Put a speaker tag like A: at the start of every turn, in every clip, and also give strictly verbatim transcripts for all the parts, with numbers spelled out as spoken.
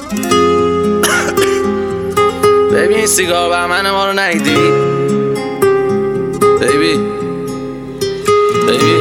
A: ببین سیگار بهمن ما رو ندیدی بیبی بیبی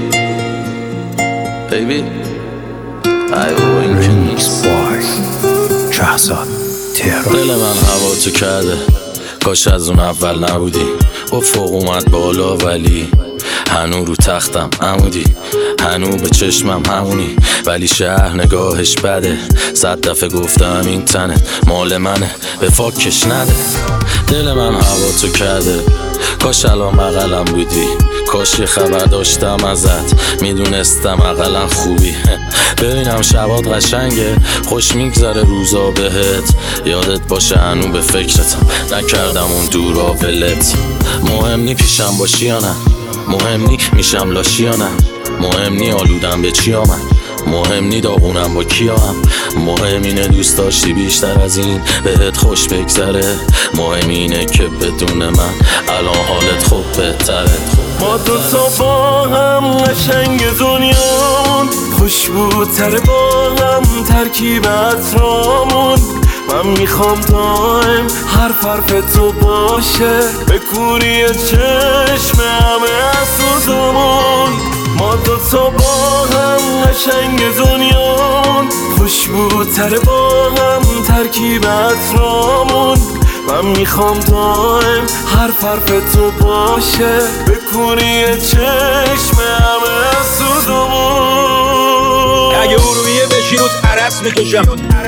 A: بیبی ای بابا این که نیست
B: شهرزاد تهران.
A: دل من هوا تو کرده کاش از اون اول نبودی. افق اومد بالا ولی هنو رو تختم عمودی، هنو به چشمم همونی، ولی شهر نگاهش بده. صد دفعه گفتم این تنت مال منه به فاکش نده. دل من هوا تو کرده کاش الان بغلم بودی، کاش یه خبر داشتم ازت میدونستم اقلا خوبی. ببینم شبات قشنگه خوش میگذره روزا بهت، یادت باشه هنو به فکرتم نکردم اون دورا ولت. مهم نی پیشم باشی یا نه، مهم نی میشم لاشی یا نه، مهم نی آلودم به چی آمد، مهم نی داغونم با کیا هم، مهم اینه دوست داشتی بیشتر از این بهت خوش بگذره، مهم اینه که بدون من الان حالت خوب بهتره.
C: ما دوتا با هم قشنگ دنیامون، خوشبوتر با هم ترکیب عطرامون. من میخوام دائم هر حرف تو باشه به کوری چشم همه اسودمون. ما دوتا با هم قشنگ دنیامون، خوشبوتر با هم ترکیب عطرامون. من میخوام دائم هر حرف تو باشه به کوری چشم همه اسودمون.
B: اگه ارویه بشی رو ترس میکشم،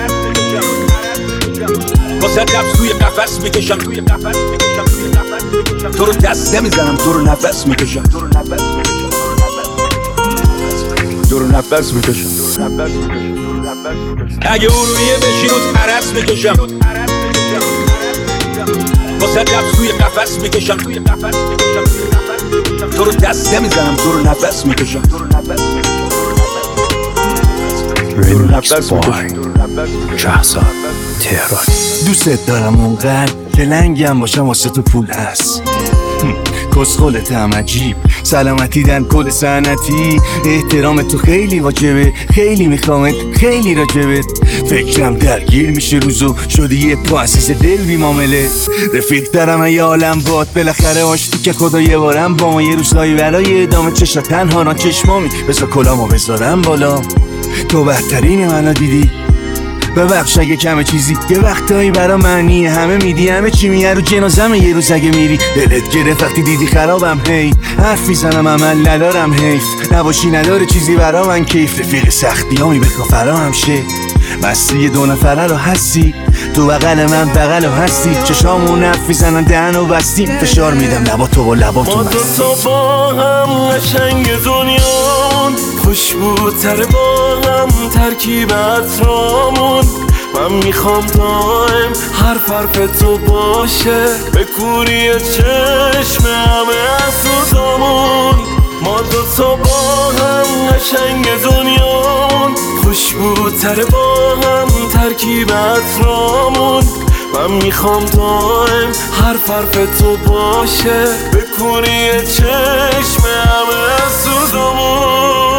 B: واسه قبض توی قفس میکشم، تو رو دسته میزنم، تو رو نفس میکشم، تو رو نفس میکشم، تو رو نفس میکشم. اگه ارویه بشی رو ترس میکشم، واسه قبض توی قفس میکشم، تو رو دسته میزنم، تو رو نفس میکشم، تو رو نفس میکشم.
D: ریمیکس بای شهرزاد تهران. دوست دارم اونقدر که لنگم باشم واسه تو پول هست. کسخلت هم عجیب، سلامتی در کل صنعتی. احترام تو خیلی واجبه، خیلی میخوامت، خیلی راجبت. فکرم درگیر میشه روزو، شدی یه پاسیس دل بی معامله. رفیق دارم یه عالم باد، بالاخره آشتی که خدا یه بارم با ما. یه روزایی برای ادامه چشا تنها را چشمامی، بذار کلامو بذارم بالا. تو بهترین منو دیدی، ببخش اگه کمه چیزی. یه وقتایی برا معنی همه میدی، همه چی میه رو جنازمه. یه روز اگه میری دلت گرفت وقتی دیدی خرابم، هی حرف میزنم عمل ندارم، حیف نباشی نداره چیزی برا من کیف. رفیق سختی هامی بخوا فرا همشه، مستی دو نفره رو هستی، تو بغل من بغل رو هستی. چشامون حرف میزنن دهن و بستیم، فشار میدم لبا تو و لبا تو
C: ما دوتا با هم قشنگ دنیامون، خوشبوتر با هم ترکیب عطرامون. من میخوام دائم هر حرف تو باشه به کوری چشم همه اسودمون. ما دوتا با هم قشنگ دنیامون، خوشبوتر با هم ترکیب عطرامون. من میخوام دائم هر حرف تو باشه به کوری چشم همه اسودمون.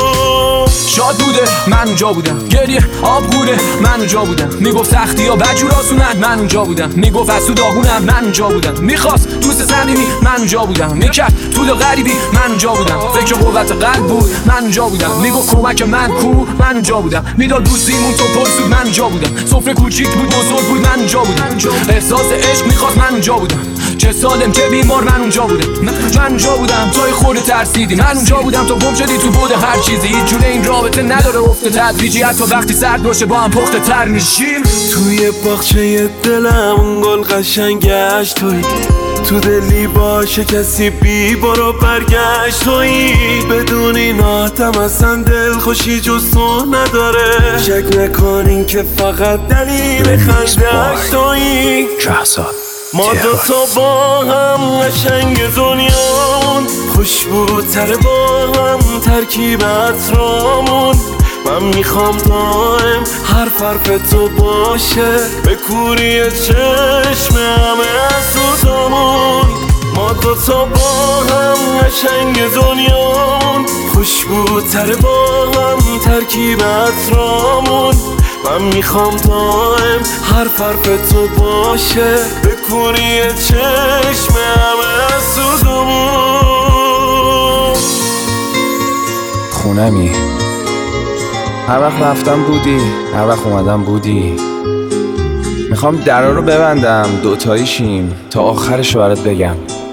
E: شاد بوده من اونجا بودم، گریه آب گوره من اونجا بودم. میگفت سختی ها بجور آسونن من اونجا بودم. میگفت از تو داغونم من اونجا بودم. میخواست دوست صمیمی من اونجا بودم. میکرد طول غریبی من اونجا بودم. فکر قوت قلب بود من اونجا بودم. میگفت کمک من کو من اونجا بودم. میداد دوستیمون تو پرسود من اونجا بودم. سفره کوچیک بود بزرگ بود من اونجا بودم. احساس عشق میخواست من اونجا بودم. چه سالم چه بیمار من اونجا بودم. من اونجا بودم توی خود ترسیدی. من اونجا بودم تو گم شدی تو بود هر چیزی. هیچ جوره این رابطه نداره افت تدریجی، حتی وقتی سرد باشه با هم پخته تر میشیم.
C: توی باغچه دلم اون گل قشنگ گشت توی، تو دلی باشه کسی بی برو برگشت توی. بدون این آدم اصلا دل خوشی جز تو نداره. شک نکنین که فقط دلیل خنده‌اش توی.
D: شهرزاد
C: ما دوتا با هم قشنگ دنیامون، خوشبوتر با هم ترکیب عطرامون. من میخوام دائم هر حرف تو باشه به کوری چشم همه اسودمون. ما دوتا با هم قشنگ دنیامون، خوشبوتر با هم ترکیب عطرامون. من میخوام دائم هر حرف تو باشه بکنی چشم همه سودمون.
F: خونمی هر وقت رفتم بودی، هر وقت اومدم بودی. میخوام درا رو ببندم دوتایی شیم تا آخرشو برات بگم.